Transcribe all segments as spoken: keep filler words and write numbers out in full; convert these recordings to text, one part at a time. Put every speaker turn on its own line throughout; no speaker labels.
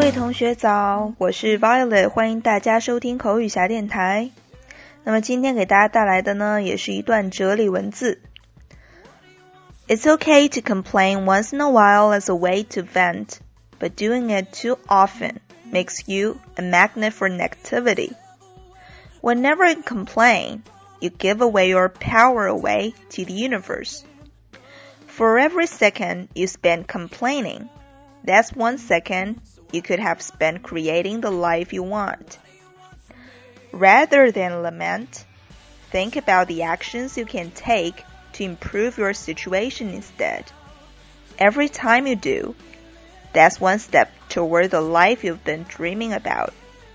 位同学早，我是 Violet， 欢迎大家收听口语侠电台。那么今天给大家带来的呢，也是一段哲理文字。It's okay to complain once in a while as a way to vent, but doing it too often makes you a magnet for negativity. Whenever you complain, you give away your power away to the universe. For every second you spend complaining, that's one second you could have spent creating the life you want. Rather than lament, think about the actions you can take to improve your situation instead. Every time you do, that's one step toward the life you've been dreaming about.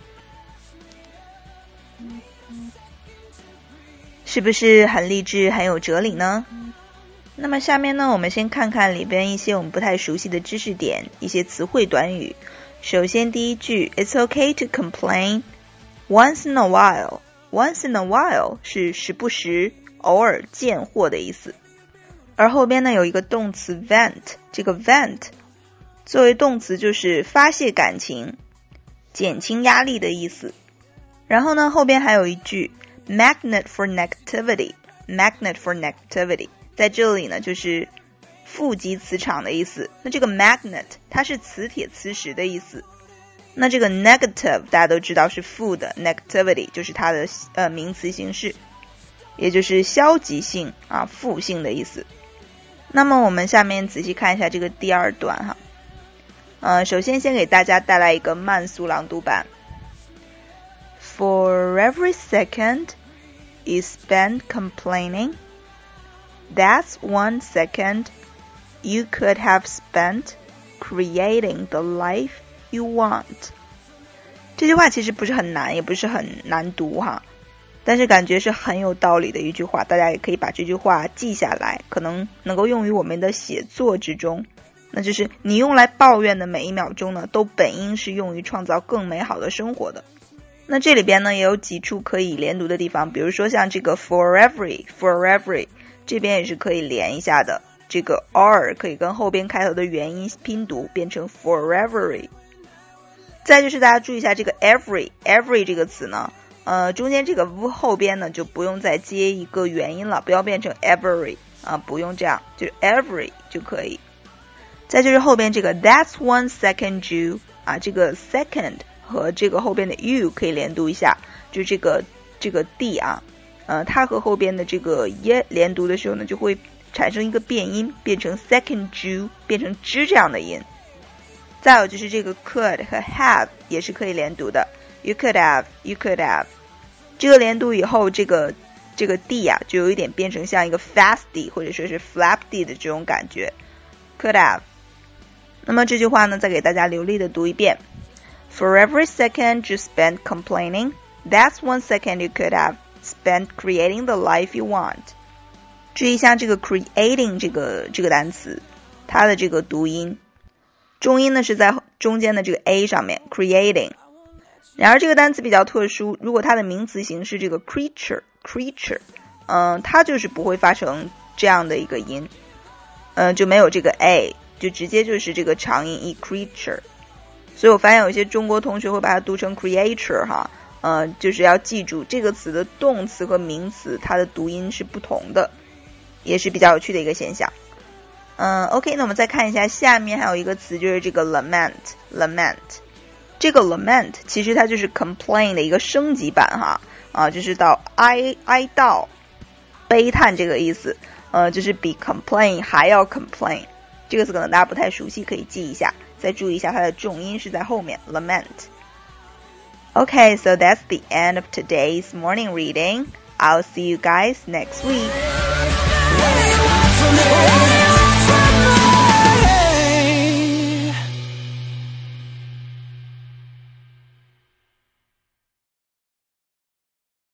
是不是很励志，很有哲理呢？那么下面呢，我们先看看里边一些我们不太熟悉的知识点，一些词汇短语。首先第一句 It's okay to complain once in a while. Once in a while 是时不时，偶尔见货的意思。而后边呢有一个动词 vent， 这个 vent 作为动词就是发泄感情，减轻压力的意思。然后呢后边还有一句 magnet for negativity. Magnet for negativity 在这里呢就是负极磁场的意思。那这个 magnet 它是磁铁磁石的意思。那这个 negative 大家都知道是负的， negativity 就是它的呃名词形式，也就是消极性啊负性的意思。那么我们下面仔细看一下这个第二段哈。呃首先先给大家带来一个慢速朗读版。For every second you spend complaining, that's one second you could have spent creating the life you want. 这句话其实不是很难，也不是很难读哈，但是感觉是很有道理的一句话，大家也可以把这句话记下来，可能能够用于我们的写作之中。那就是你用来抱怨的每一秒钟呢，都本应是用于创造更美好的生活的。那这里边呢也有几处可以连读的地方，比如说像这个 for every for every 这边也是可以连一下的，这个 r 可以跟后边开头的元音拼读变成 for every。 再就是大家注意一下这个 every every 这个词呢呃，中间这个 v 后边呢就不用再接一个元音了，不要变成 every 啊，不用这样，就是 every 就可以。再就是后边这个 that's one second you 啊，这个 second 和这个后边的 you 可以连读一下，就这个这个 d 啊，呃，它和后边的这个 ye 连读的时候呢，就会产生一个变音，变成 second you， 变成 z 这样的音。再有就是这个 could 和 have 也是可以连读的 ，you could have you could have。这个连读以后，这个这个 d 啊，就有一点变成像一个 fast d 或者说是 flap d 的这种感觉 ，could have。那么这句话呢，再给大家流利的读一遍 ：For every second you spend complaining, that's one second you could have spent creating the life you want. 注意一下这个 creating 这个这个单词，它的这个读音，重音呢是在中间的这个 a 上面 creating。然而这个单词比较特殊，如果它的名词形式这个 creature creature， 嗯、呃，它就是不会发成这样的一个音，嗯、呃，就没有这个 a， 就直接就是这个长音 e creature。所以我发现有一些中国同学会把它读成 creature 哈，呃，就是要记住这个词的动词和名词它的读音是不同的，也是比较有趣的一个现象。嗯 ，OK， 那我们再看一下下面还有一个词就是这个 lament lament。这个 lament 其实它就是 complain 的一个升级版哈，啊，就是到哀哀悼、悲叹这个意思，呃，就是比 complain 还要 complain。这个词可能大家不太熟悉，可以记一下，再注意一下它的重音是在后面 lament。Okay, so that's the end of today's morning reading. I'll see you guys next week.